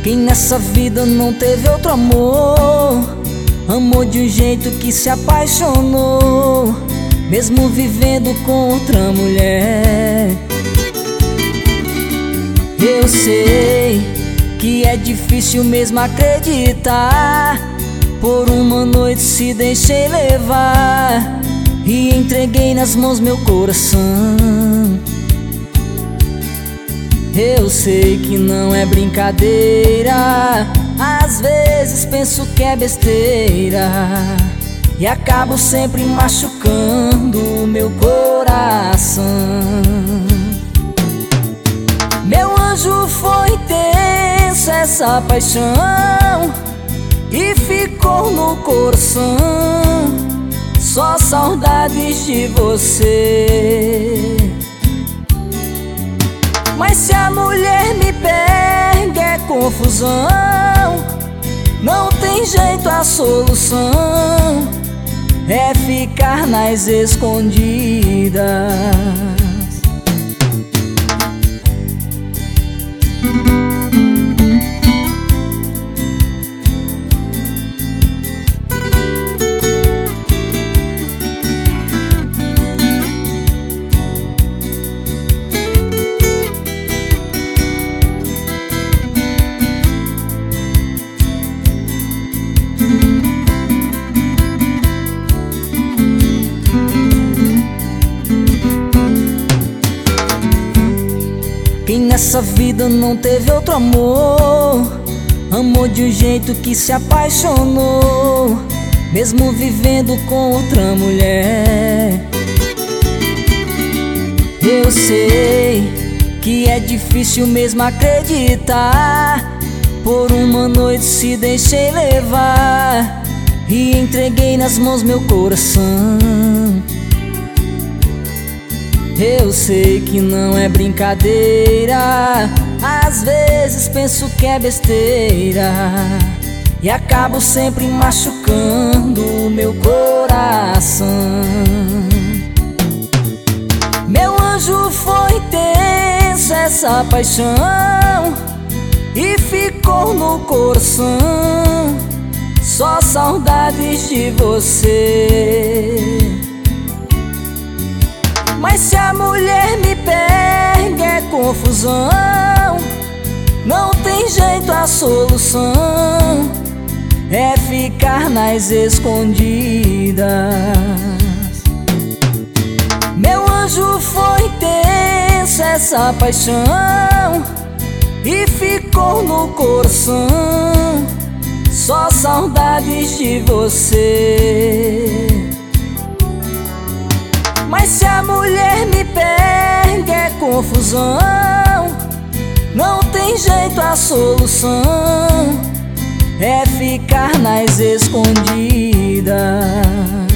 Quem nessa vida não teve outro amor, amou de um jeito que se apaixonou, mesmo vivendo com outra mulher. Eu sei que é difícil mesmo acreditar. Por uma noite se deixei levar e entreguei nas mãos meu coração. Eu sei que não é brincadeira, às vezes penso que é besteira e acabo sempre machucando o meu coração. Meu anjo, foi intensa essa paixão e ficou no coração só saudades de você. Mas se a mulher me pega é confusão, não tem jeito, a solução é ficar nas escondidas. Quem nessa vida não teve outro amor, amou de um jeito que se apaixonou, mesmo vivendo com outra mulher. Eu sei que é difícil mesmo acreditar. Por uma noite se deixei levar e entreguei nas mãos meu coração. Eu sei que não é brincadeira, às vezes penso que é besteira e acabo sempre machucando o meu coração. Meu anjo, foi intensa essa paixão e ficou no coração só saudades de você. Mas se a mulher me pega é confusão, não tem jeito, a solução é ficar nas escondidas. Meu anjo, foi intensa essa paixão e ficou no coração só saudades de você. Mas se a mulher me pega é confusão, não tem jeito, a solução é ficar nas escondidas.